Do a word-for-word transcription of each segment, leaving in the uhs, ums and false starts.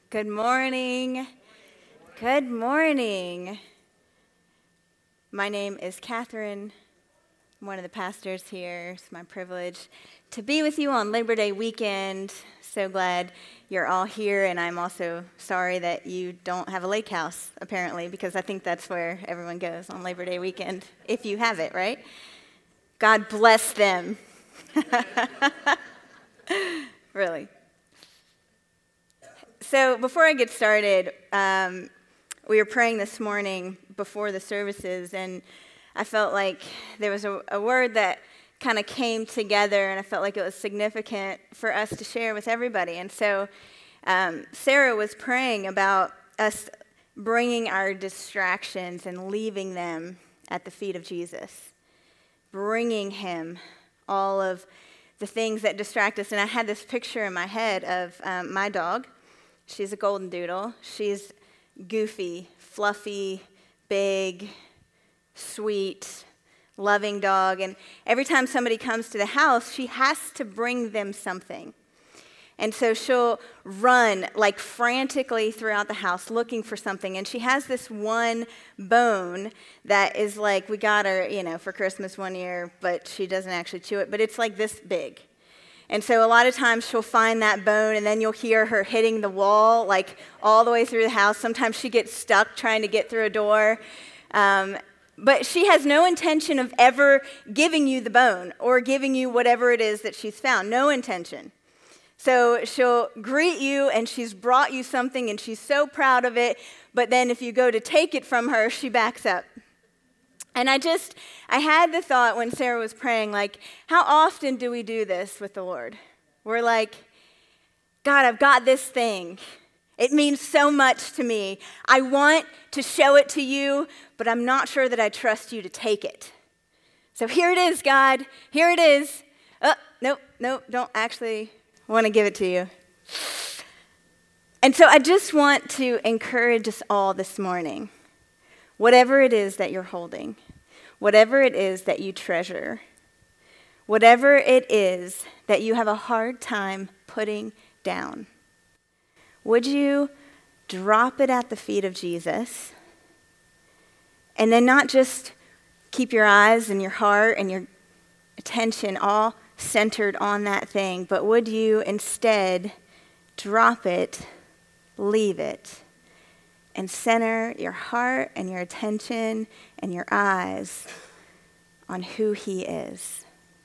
Good morning. Good morning. My name is Catherine. I'm one of the pastors here. It's my privilege to be with you on Labor Day weekend. So glad you're all here, and I'm also sorry that you don't have a lake house, apparently, because I think that's where everyone goes on Labor Day weekend, if you have it, right? God bless them. Really. So before I get started, um, we were praying this morning before the services, and I felt like there was a, a word that kind of came together, and I felt like it was significant for us to share with everybody. And so um, Sarah was praying about us bringing our distractions and leaving them at the feet of Jesus, bringing him all of the things that distract us. And I had this picture in my head of um, my dog. She's a golden doodle. She's goofy, fluffy, big, sweet, loving dog. And every time somebody comes to the house, she has to bring them something. And so she'll run like frantically throughout the house looking for something. And she has this one bone that is like, we got her, you know, for Christmas one year, but she doesn't actually chew it. But it's like this big. And so a lot of times she'll find that bone, and then you'll hear her hitting the wall, like all the way through the house. Sometimes she gets stuck trying to get through a door. Um, but she has no intention of ever giving you the bone or giving you whatever it is that she's found. No intention. So she'll greet you, and she's brought you something, and she's so proud of it. But then if you go to take it from her, she backs up. And I just, I had the thought when Sarah was praying, like, how often do we do this with the Lord? We're like, God, I've got this thing. It means so much to me. I want to show it to you, but I'm not sure that I trust you to take it. So here it is, God. Here it is. Oh, nope, nope, don't actually want to give it to you. And so I just want to encourage us all this morning. Whatever it is that you're holding, whatever it is that you treasure, whatever it is that you have a hard time putting down, would you drop it at the feet of Jesus, and then not just keep your eyes and your heart and your attention all centered on that thing, but would you instead drop it, leave it, and center your heart and your attention and your eyes on who he is?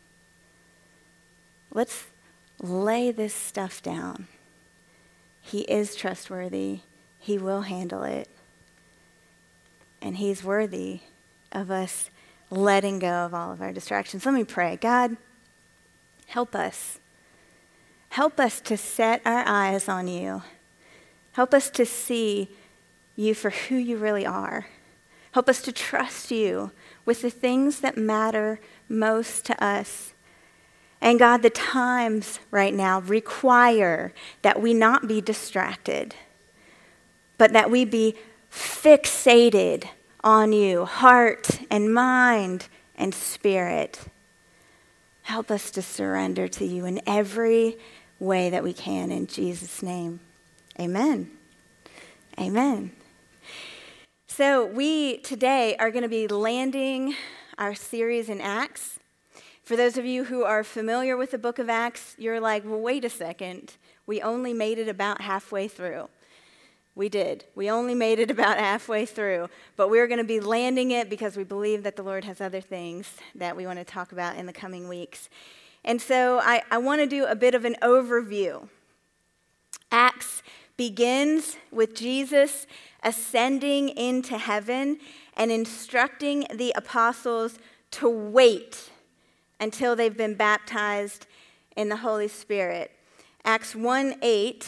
Let's lay this stuff down. He is trustworthy. He will handle it. And he's worthy of us letting go of all of our distractions. Let me pray. God, help us. Help us to set our eyes on you. Help us to see you for who you really are. Help us to trust you with the things that matter most to us. And God, the times right now require that we not be distracted, but that we be fixated on you, heart and mind and spirit. Help us to surrender to you in every way that we can, in Jesus' name. Amen. Amen. So we today are going to be landing our series in Acts. For those of you who are familiar with the book of Acts, you're like, well, wait a second. We only made it about halfway through. We did. We only made it about halfway through. But we're going to be landing it because we believe that the Lord has other things that we want to talk about in the coming weeks. And so I, I want to do a bit of an overview. Acts begins with Jesus ascending into heaven and instructing the apostles to wait until they've been baptized in the Holy Spirit. Acts one eight.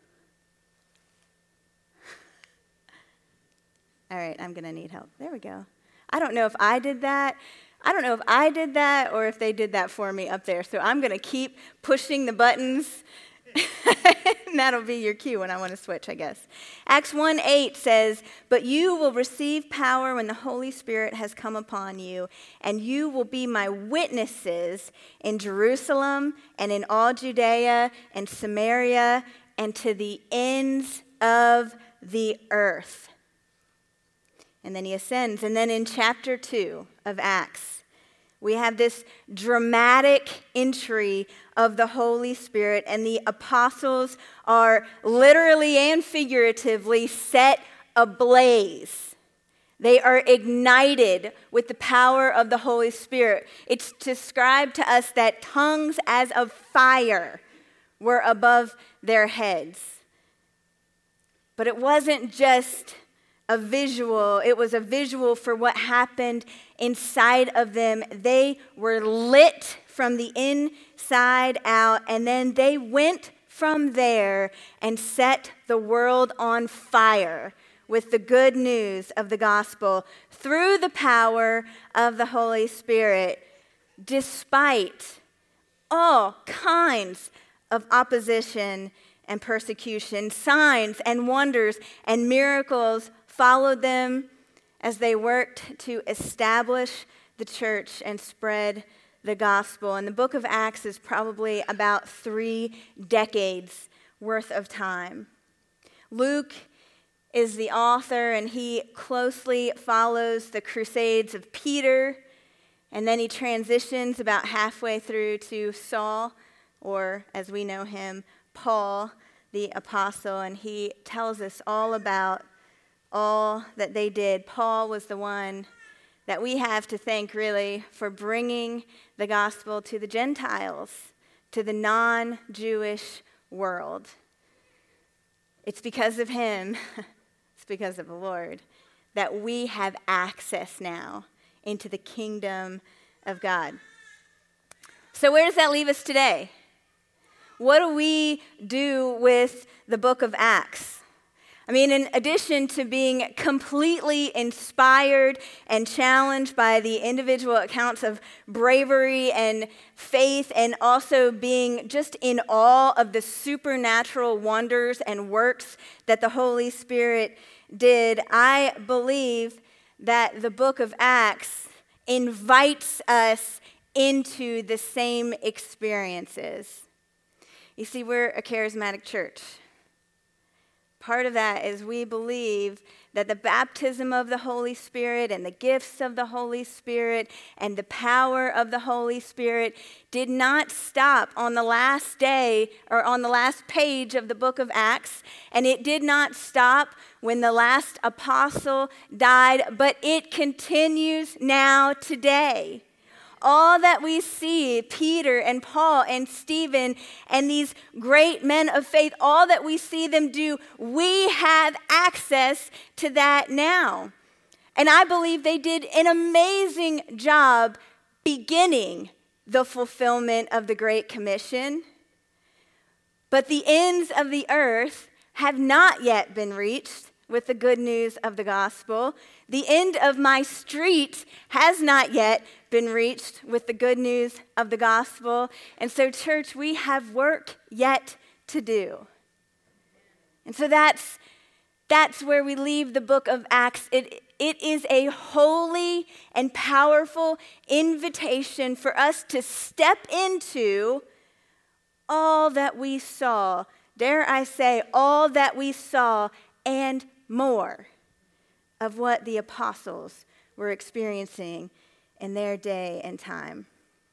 All right, I'm going to need help. There we go. I don't know if I did that. I don't know if I did that or if they did that for me up there. So I'm going to keep pushing the buttons. And that'll be your cue when I want to switch, I guess. Acts one eight says, "But you will receive power when the Holy Spirit has come upon you, and you will be my witnesses in Jerusalem and in all Judea and Samaria and to the ends of the earth. And then he ascends. And then in chapter two of Acts, we have this dramatic entry of the Holy Spirit, and the apostles are literally and figuratively set ablaze. They are ignited with the power of the Holy Spirit. It's described to us that tongues as of fire were above their heads. But it wasn't just a visual, it was a visual for what happened inside of them. They were lit from the inside out, and then they went from there and set the world on fire with the good news of the gospel through the power of the Holy Spirit, despite all kinds of opposition and persecution. Signs and wonders and miracles followed them as they worked to establish the church and spread the gospel. And the book of Acts is probably about three decades worth of time. Luke is the author, and he closely follows the crusades of Peter, and then he transitions about halfway through to Saul, or as we know him, Paul, the apostle, and he tells us all about all that they did. Paul was the one that we have to thank, really, for bringing the gospel to the Gentiles, to the non-Jewish world. It's because of him, it's because of the Lord, that we have access now into the kingdom of God. So where does that leave us today? What do we do with the book of Acts? I mean, in addition to being completely inspired and challenged by the individual accounts of bravery and faith, and also being just in awe of the supernatural wonders and works that the Holy Spirit did, I believe that the book of Acts invites us into the same experiences. You see, we're a charismatic church. Part of that is we believe that the baptism of the Holy Spirit and the gifts of the Holy Spirit and the power of the Holy Spirit did not stop on the last day or on the last page of the book of Acts, and it did not stop when the last apostle died, but it continues now today. All that we see, Peter and Paul and Stephen and these great men of faith, all that we see them do, we have access to that now. And I believe they did an amazing job beginning the fulfillment of the Great Commission. But the ends of the earth have not yet been reached with the good news of the gospel. The end of my street has not yet been reached with the good news of the gospel. And so, church, we have work yet to do. And so that's that's where we leave the book of Acts. It, it is a holy and powerful invitation for us to step into all that we saw. Dare I say, all that we saw and more of what the apostles were experiencing in their day and time.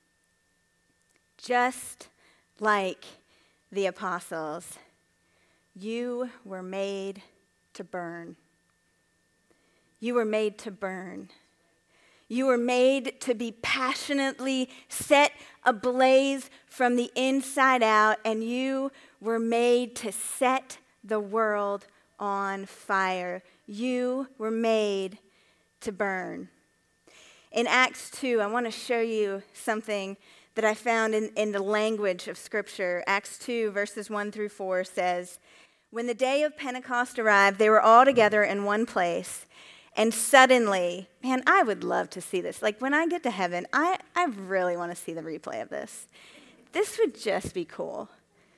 Just like the apostles, you were made to burn. You were made to burn. You were made to be passionately set ablaze from the inside out, and you were made to set the world on fire. You were made to burn. In Acts two, I want to show you something that I found in, in the language of Scripture. Acts two, verses one through four says, "When the day of Pentecost arrived, they were all together in one place. And suddenly," man, I would love to see this. Like when I get to heaven, I, I really want to see the replay of this. This would just be cool.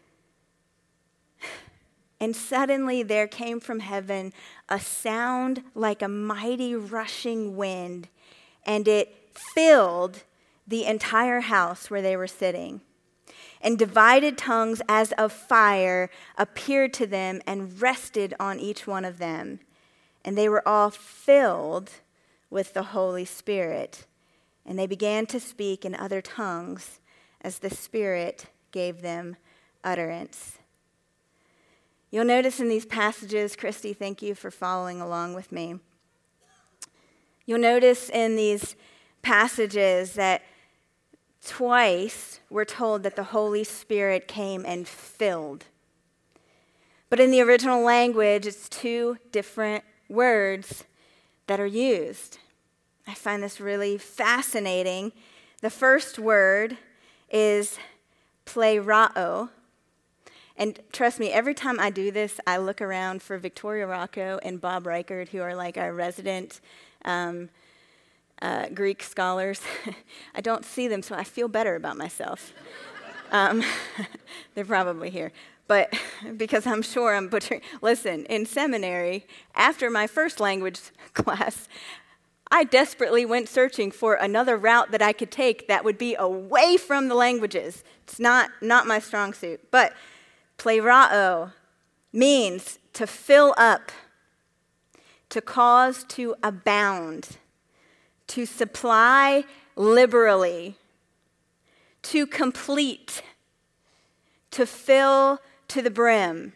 "And suddenly there came from heaven a sound like a mighty rushing wind, and it filled the entire house where they were sitting. and divided tongues as of fire appeared to them and rested on each one of them. And they were all filled with the Holy Spirit. And they began to speak in other tongues as the Spirit gave them utterance. You'll notice in these passages, Christy, thank you for following along with me. You'll notice in these passages that twice we're told that the Holy Spirit came and filled. But in the original language, it's two different words that are used. I find this really fascinating. The first word is plerao. And trust me, every time I do this, I look around for Victoria Rocco and Bob Reichard, who are like our resident um, uh, Greek scholars. I don't see them, so I feel better about myself. um, they're probably here. But because I'm sure I'm butchering. Listen, in seminary, after my first language class, I desperately went searching for another route that I could take that would be away from the languages. It's not, not my strong suit. But plerao means to fill up, to cause to abound, to supply liberally, to complete, to fill to the brim.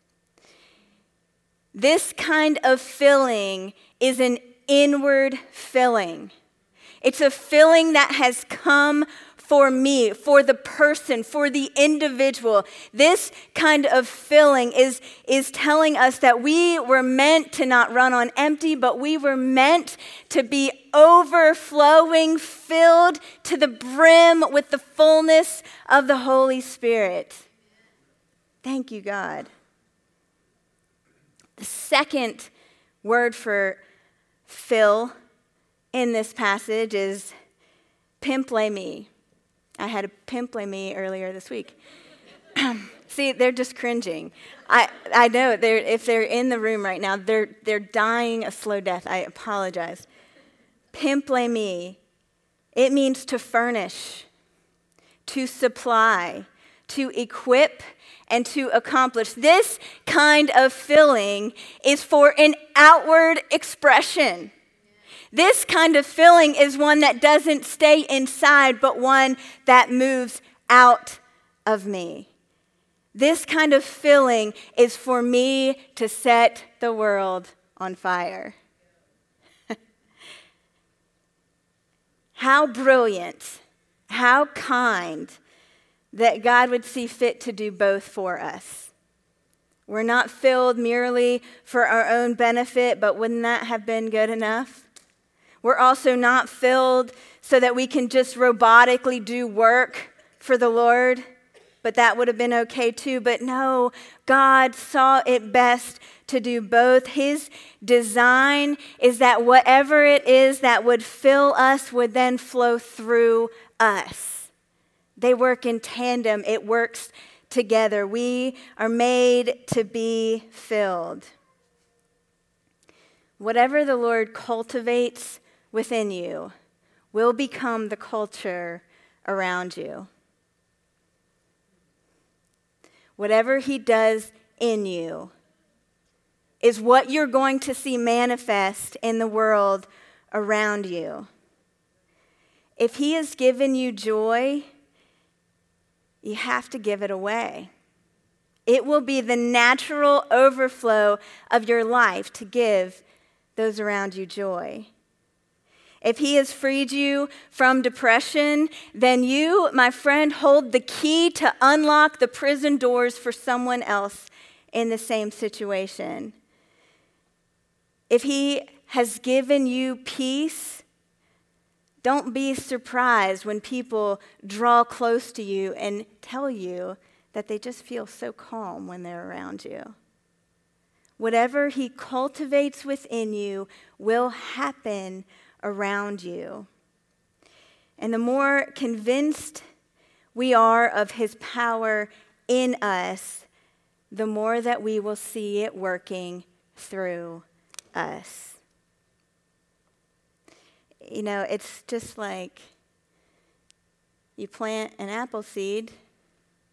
This kind of filling is an inward filling. It's a filling that has come for me, for the person, for the individual. This kind of filling is, is telling us that we were meant to not run on empty, but we were meant to be overflowing, filled to the brim with the fullness of the Holy Spirit. Thank you, God. The second word for fill in this passage is pimplemi. I had a pimplemi earlier this week. See, they're just cringing. I I know they're if they're in the room right now, they're they're dying a slow death. I apologize. Pimplemi, it means to furnish, to supply, to equip, and to accomplish. This kind of filling is for an outward expression. This kind of filling is one that doesn't stay inside, but one that moves out of me. This kind of filling is for me to set the world on fire. How brilliant, how kind that God would see fit to do both for us. We're not filled merely for our own benefit, but wouldn't that have been good enough? We're also not filled so that we can just robotically do work for the Lord, but that would have been okay too. But no, God saw it best to do both. His design is that whatever it is that would fill us would then flow through us. They work in tandem. It works together. We are made to be filled. Whatever the Lord cultivates within you will become the culture around you. Whatever he does in you is what you're going to see manifest in the world around you. If he has given you joy, you have to give it away. It will be the natural overflow of your life to give those around you joy. If he has freed you from depression, then you, my friend, hold the key to unlock the prison doors for someone else in the same situation. If he has given you peace, don't be surprised when people draw close to you and tell you that they just feel so calm when they're around you. Whatever he cultivates within you will happen around you. And the more convinced we are of his power in us, the more that we will see it working through us. You know, it's just like you plant an apple seed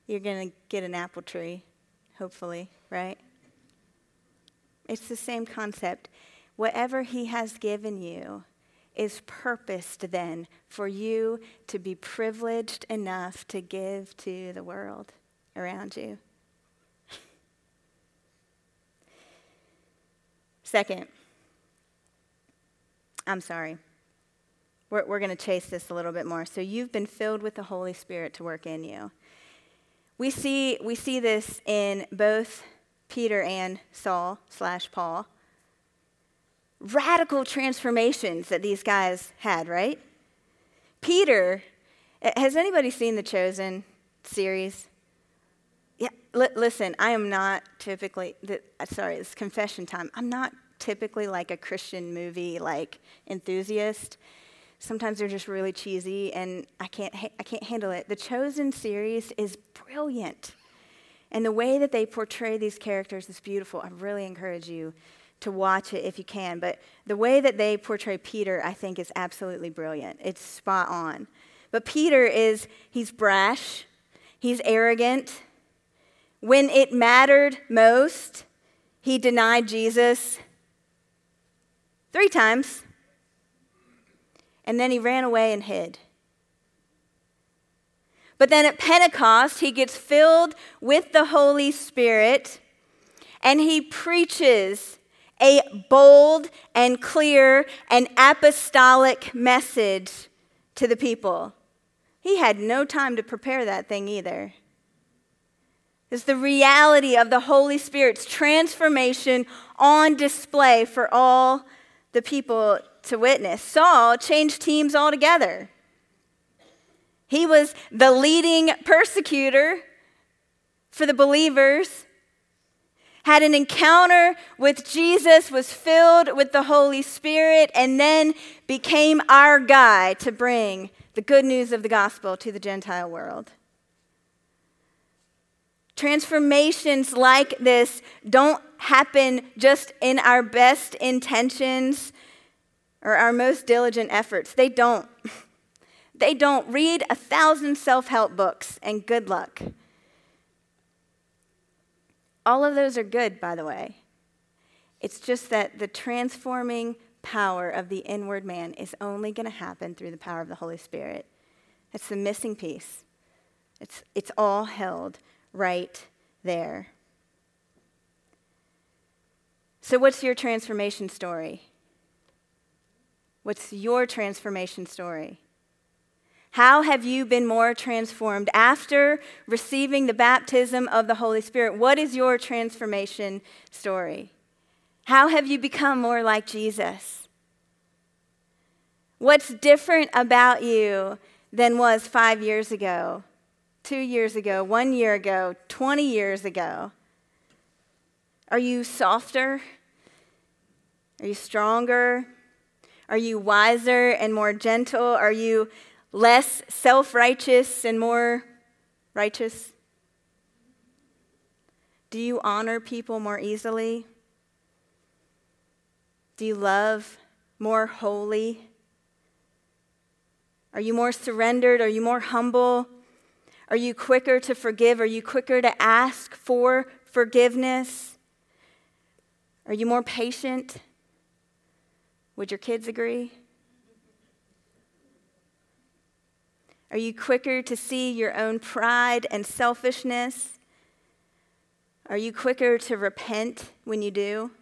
you're going to get an apple tree, hopefully, right? It's the same concept. Whatever he has given you is purposed then for you to be privileged enough to give to the world around you. Second, I'm sorry. We're, we're going to chase this a little bit more. So you've been filled with the Holy Spirit to work in you. We see, we see this in both Peter and Saul slash Paul. Radical transformations that these guys had, right? Peter, has anybody seen the Chosen series? Yeah, li- listen, I am not typically, th- sorry, it's confession time. I'm not typically like a Christian movie like enthusiast. Sometimes they're just really cheesy, and I can't ha- I can't handle it. The Chosen series is brilliant, and the way that they portray these characters is beautiful. I really encourage you to watch it if you can. But the way that they portray Peter, I think, is absolutely brilliant. It's spot on. But Peter is, he's brash, he's arrogant. When it mattered most, he denied Jesus three times. And then he ran away and hid. But then at Pentecost, he gets filled with the Holy Spirit, and he preaches a bold and clear and apostolic message to the people. He had no time to prepare that thing either. It's the reality of the Holy Spirit's transformation on display for all the people to witness. Saul changed teams altogether. He was the leading persecutor for the believers, had an encounter with Jesus, was filled with the Holy Spirit, and then became our guy to bring the good news of the gospel to the Gentile world. Transformations like this don't happen just in our best intentions or our most diligent efforts. They don't. They don't. Read a thousand self-help books and good luck. All of those are good, by the way. It's just that the transforming power of the inward man is only going to happen through the power of the Holy Spirit. It's the missing piece. It's, it's all held right there. So what's your transformation story? What's your transformation story? How have you been more transformed after receiving the baptism of the Holy Spirit? What is your transformation story? How have you become more like Jesus? What's different about you than was five years ago, two years ago, one year ago, twenty years ago? Are you softer? Are you stronger? Are you wiser and more gentle? Are you less self-righteous and more righteous? Do you honor people more easily? Do you love more wholly? Are you more surrendered? Are you more humble? Are you quicker to forgive? Are you quicker to ask for forgiveness? Are you more patient? Would your kids agree? Are you quicker to see your own pride and selfishness? Are you quicker to repent when you do?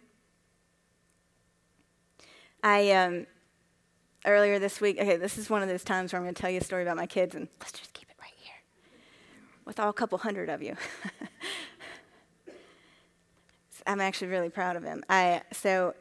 I, um, earlier this week, okay, this is one of those times where I'm going to tell you a story about my kids, and let's just keep it right here with all a couple hundred of you. I'm actually really proud of him. I, so,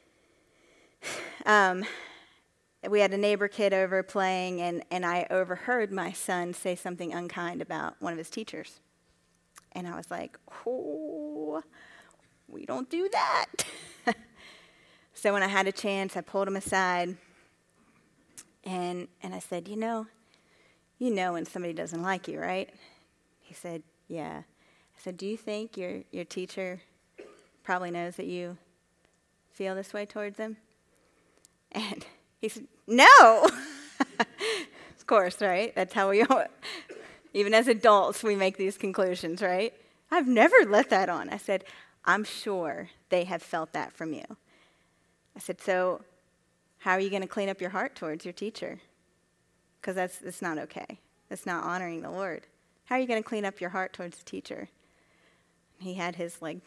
um, we had a neighbor kid over playing, and, and I overheard my son say something unkind about one of his teachers. And I was like, oh, we don't do that. So when I had a chance, I pulled him aside, and, and I said, you know, you know when somebody doesn't like you, right? He said, yeah. I said, do you think your, your teacher probably knows that you feel this way towards them? And he said, no. Of course, right? That's how we all, Even as adults, we make these conclusions, right? I've never let that on. I said, I'm sure they have felt that from you. I said, so how are you going to clean up your heart towards your teacher? Because that's, that's not okay. That's not honoring the Lord. How are you going to clean up your heart towards the teacher? He had his like,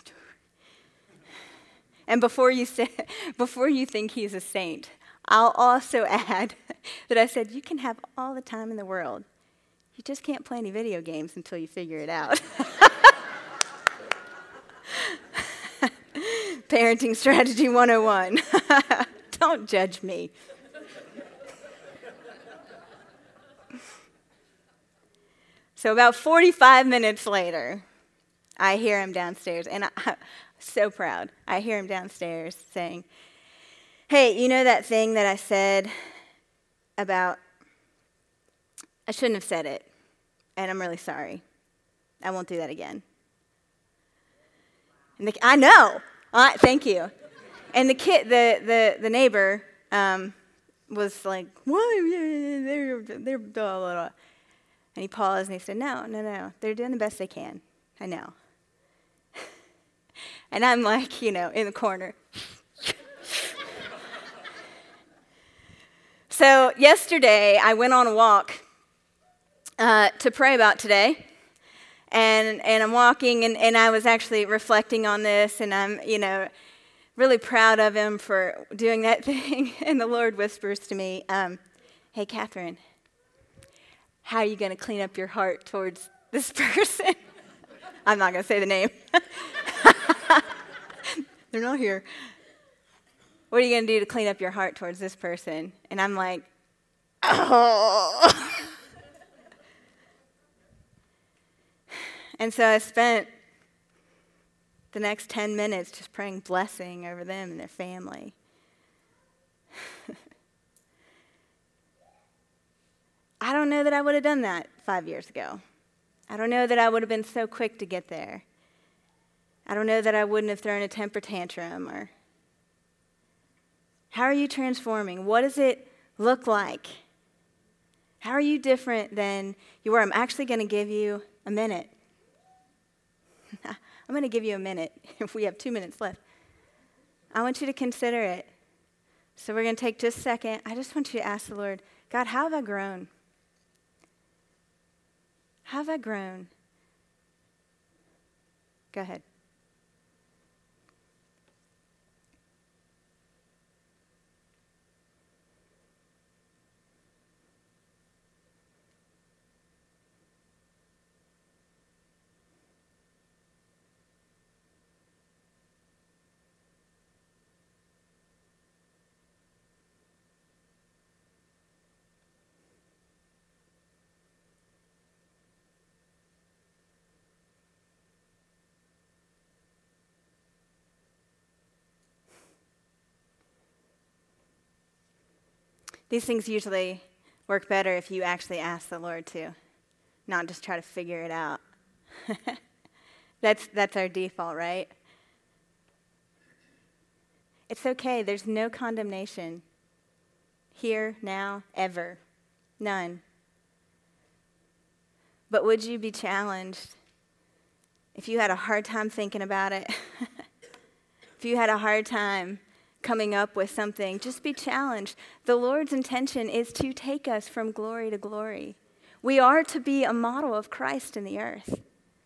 and before you say, before you think he's a saint, I'll also add that I said, you can have all the time in the world. You just can't play any video games until you figure it out. Parenting strategy one oh one. Don't judge me. So about forty-five minutes later, I hear him downstairs, and I'm so proud. I hear him downstairs saying, hey, you know that thing that I said about, I shouldn't have said it, and I'm really sorry. I won't do that again. And the, I know. Uh, thank you. And the kid, the the, the neighbor um, was like, what? They're, they're blah, blah, blah. And he paused and he said, no, no, no. They're doing the best they can. I know. And I'm like, you know, in the corner. So yesterday, I went on a walk uh, to pray about today. And and I'm walking, and, and I was actually reflecting on this, and I'm, you know, really proud of him for doing that thing. And the Lord whispers to me, um, hey, Catherine, how are you going to clean up your heart towards this person? I'm not going to say the name. They're not here. What are you going to do to clean up your heart towards this person? And I'm like, oh. And so I spent the next ten minutes just praying blessing over them and their family. I don't know that I would have done that five years ago. I don't know that I would have been so quick to get there. I don't know that I wouldn't have thrown a temper tantrum. Or how are you transforming? What does it look like? How are you different than you were? I'm actually going to give you a minute. I'm going to give you a minute if we have two minutes left. I want you to consider it. So we're going to take just a second. I just want you to ask the Lord, God, how have I grown? How have I grown? Go ahead. These things usually work better if you actually ask the Lord to, not just try to figure it out. that's that's our default, right? It's okay. There's no condemnation here, now, ever. None. But would you be challenged if you had a hard time thinking about it? If you had a hard time coming up with something, just be challenged. The Lord's intention is to take us from glory to glory. We are to be a model of Christ in the earth.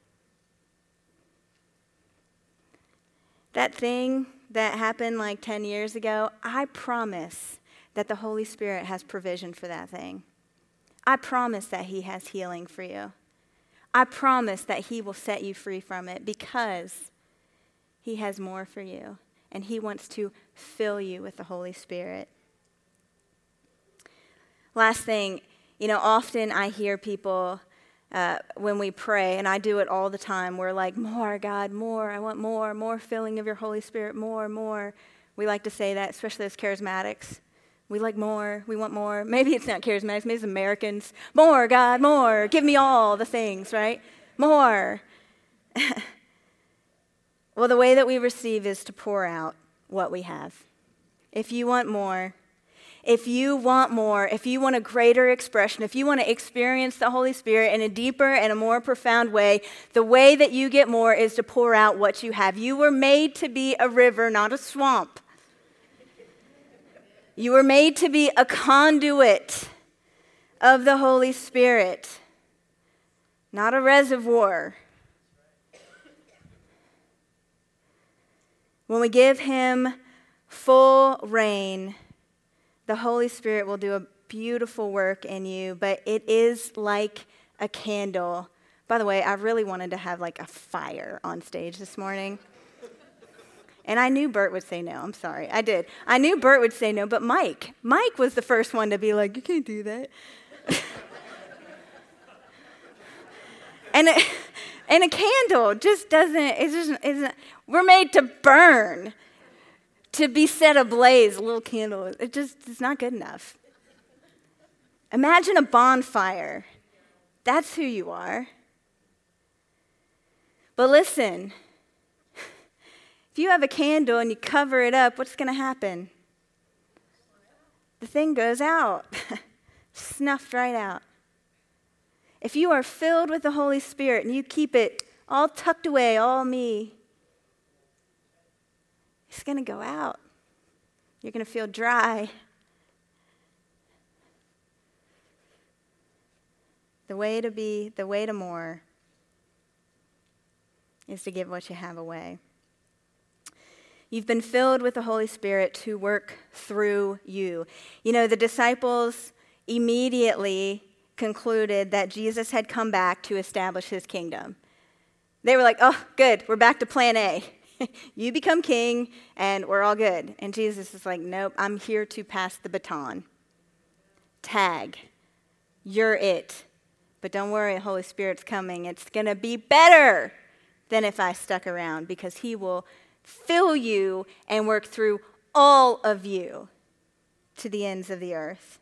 That thing that happened like ten years ago, I promise that the Holy Spirit has provision for that thing. I promise that he has healing for you. I promise that he will set you free from it because he has more for you. And he wants to fill you with the Holy Spirit. Last thing, you know, often I hear people uh, when we pray, and I do it all the time, we're like, more, God, more. I want more, more filling of your Holy Spirit, more, more. We like to say that, especially as charismatics. We like more. We want more. Maybe it's not charismatics. Maybe it's Americans. More, God, more. Give me all the things, right? More. Well, the way that we receive is to pour out what we have. If you want more, If you want more, if you want a greater expression, if you want to experience the Holy Spirit in a deeper and a more profound way, the way that you get more is to pour out what you have. You were made to be a river, not a swamp. You were made to be a conduit of the Holy Spirit, not a reservoir. When we give him full reign, the Holy Spirit will do a beautiful work in you, but it is like a candle. By the way, I really wanted to have like a fire on stage this morning. And I knew Bert would say no. I'm sorry. I did. I knew Bert would say no, but Mike. Mike was the first one to be like, you can't do that. and, a, and a candle just doesn't, it just isn't, we're made to burn. To be set ablaze, a little candle, it just is not good enough. Imagine a bonfire. That's who you are. But listen, if you have a candle and you cover it up, what's going to happen? The thing goes out, snuffed right out. If you are filled with the Holy Spirit and you keep it all tucked away, all me, it's going to go out. You're going to feel dry. The way to be, the way to more is to give what you have away. You've been filled with the Holy Spirit to work through you. You know, the disciples immediately concluded that Jesus had come back to establish his kingdom. They were like, oh, good, we're back to plan A. You become king, and we're all good. And Jesus is like, nope, I'm here to pass the baton. Tag. You're it. But don't worry, the Holy Spirit's coming. It's going to be better than if I stuck around, because he will fill you and work through all of you to the ends of the earth.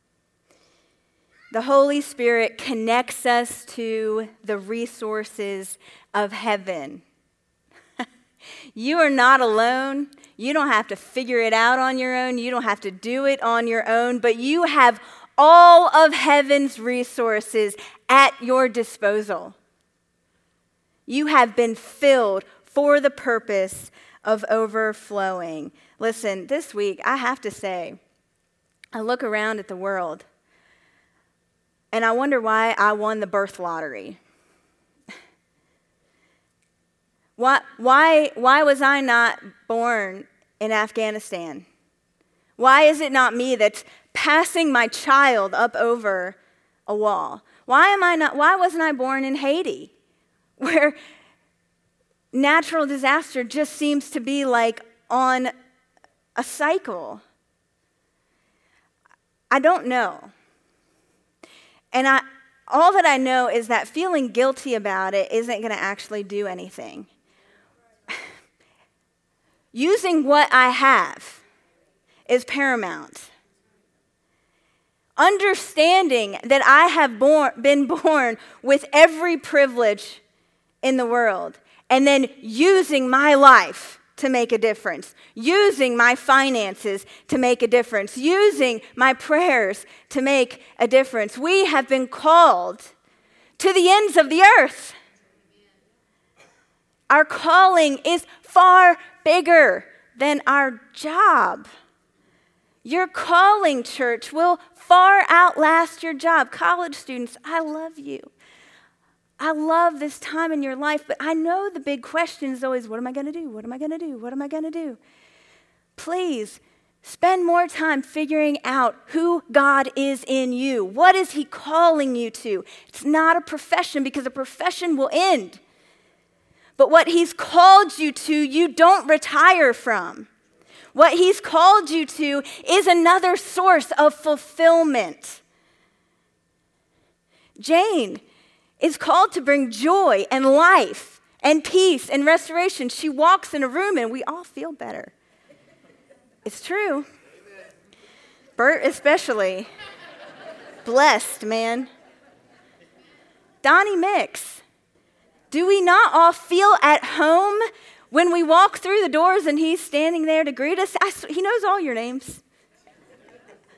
The Holy Spirit connects us to the resources of heaven. You are not alone. You don't have to figure it out on your own. You don't have to do it on your own, but you have all of heaven's resources at your disposal. You have been filled for the purpose of overflowing. Listen, this week, I have to say, I look around at the world, and I wonder why I won the birth lottery. Why, why, why was I not born in Afghanistan? Why is it not me that's passing my child up over a wall? Why am I not? Why wasn't I born in Haiti, where natural disaster just seems to be like on a cycle? I don't know. And I, all that I know is that feeling guilty about it isn't going to actually do anything. Using what I have is paramount. Understanding that I have born, been born with every privilege in the world, and then using my life to make a difference, using my finances to make a difference, using my prayers to make a difference. We have been called to the ends of the earth. Our calling is far bigger than our job. Your calling, church, will far outlast your job. College students, I love you. I love this time in your life, but I know the big question is always, what am I going to do? What am I going to do? What am I going to do? Please spend more time figuring out who God is in you. What is he calling you to? It's not a profession, because a profession will end. But what he's called you to, you don't retire from. What he's called you to is another source of fulfillment. Jane is called to bring joy and life and peace and restoration. She walks in a room and we all feel better. It's true. Bert especially. Blessed, man. Donnie Mix. Do we not all feel at home when we walk through the doors and he's standing there to greet us? I, he knows all your names.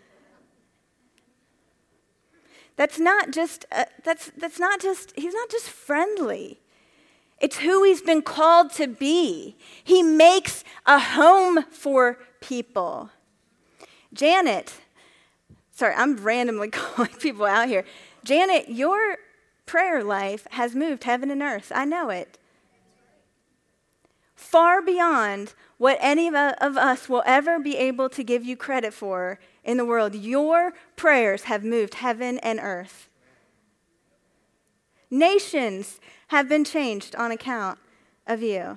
That's not just, uh, that's, that's not just, he's not just friendly. It's who he's been called to be. He makes a home for people. Janet, sorry, I'm randomly calling people out here. Janet, your prayer life has moved heaven and earth. I know it. Far beyond what any of us will ever be able to give you credit for in the world. Your prayers have moved heaven and earth. Nations have been changed on account of you.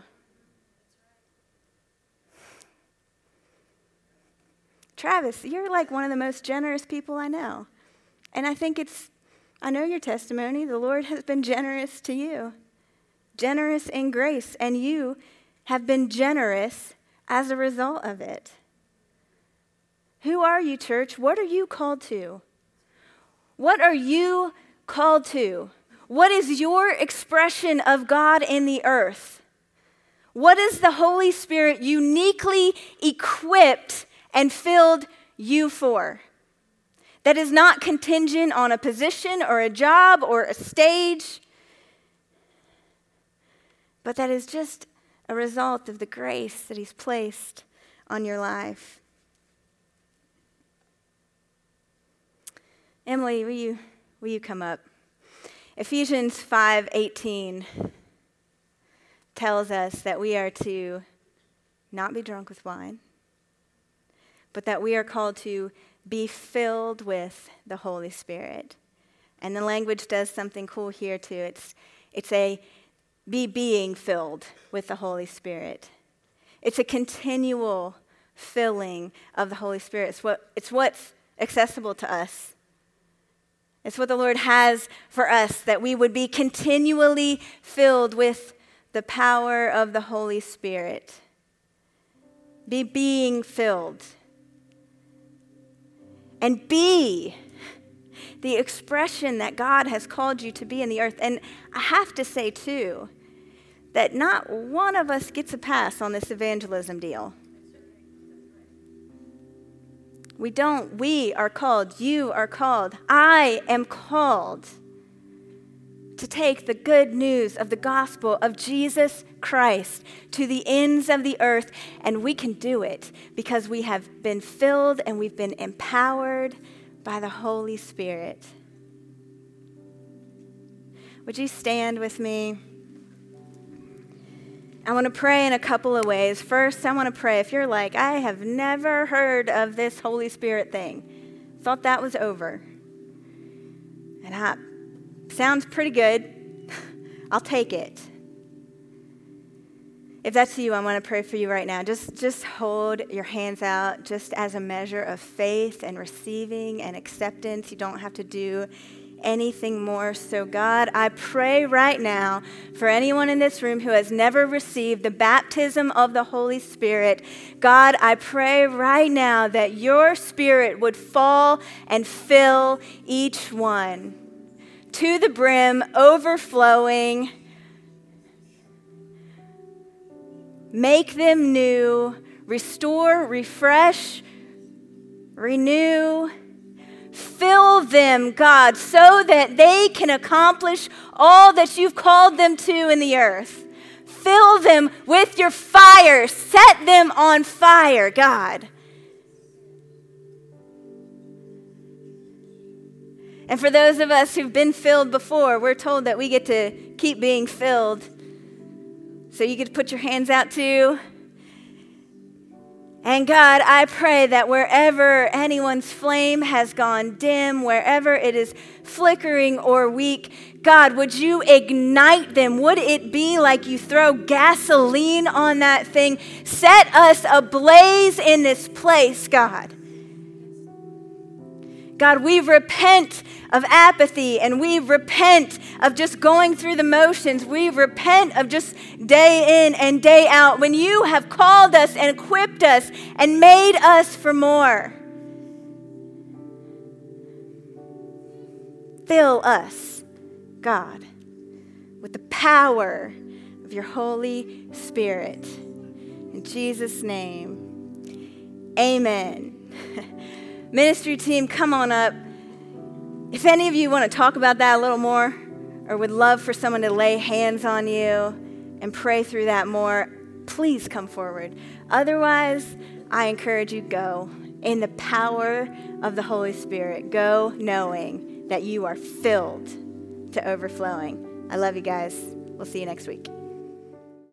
Travis, you're like one of the most generous people I know. And I think it's, I know your testimony. The Lord has been generous to you, generous in grace, and you have been generous as a result of it. Who are you, church? What are you called to? What are you called to? What is your expression of God in the earth? What is the Holy Spirit uniquely equipped and filled you for? That is not contingent on a position or a job or a stage, but that is just a result of the grace that he's placed on your life. Emily, will you, will you come up? Ephesians five eighteen tells us that we are to not be drunk with wine, but that we are called to be filled with the Holy Spirit. And the language does something cool here too. It's, it's a be being filled with the Holy Spirit. It's a continual filling of the Holy Spirit. It's what, it's what's accessible to us. It's what the Lord has for us, that we would be continually filled with the power of the Holy Spirit. Be being filled. And be the expression that God has called you to be in the earth. And I have to say, too, that not one of us gets a pass on this evangelism deal. We don't. We are called. You are called. I am called to take the good news of the gospel of Jesus Christ to the ends of the earth. And we can do it because we have been filled and we've been empowered by the Holy Spirit. Would you stand with me? I want to pray in a couple of ways. First, I want to pray if you're like, I have never heard of this Holy Spirit thing. Thought that was over. And I, sounds pretty good. I'll take it. If that's you, I want to pray for you right now. Just, just hold your hands out just as a measure of faith and receiving and acceptance. You don't have to do anything more. So God, I pray right now for anyone in this room who has never received the baptism of the Holy Spirit. God, I pray right now that your Spirit would fall and fill each one to the brim, overflowing. Make them new, restore, refresh, renew. Fill them, God, so that they can accomplish all that you've called them to in the earth. Fill them with your fire. Set them on fire, God. And for those of us who've been filled before, we're told that we get to keep being filled. So you get to put your hands out too. And God, I pray that wherever anyone's flame has gone dim, wherever it is flickering or weak, God, would you ignite them? Would it be like you throw gasoline on that thing? Set us ablaze in this place, God. God, we repent of apathy and we repent of just going through the motions. We repent of just day in and day out when you have called us and equipped us and made us for more. Fill us, God, with the power of your Holy Spirit. In Jesus' name, amen. Ministry team, come on up. If any of you want to talk about that a little more, or would love for someone to lay hands on you and pray through that more, please come forward. Otherwise, I encourage you, go in the power of the Holy Spirit. Go knowing that you are filled to overflowing. I love you guys. We'll see you next week.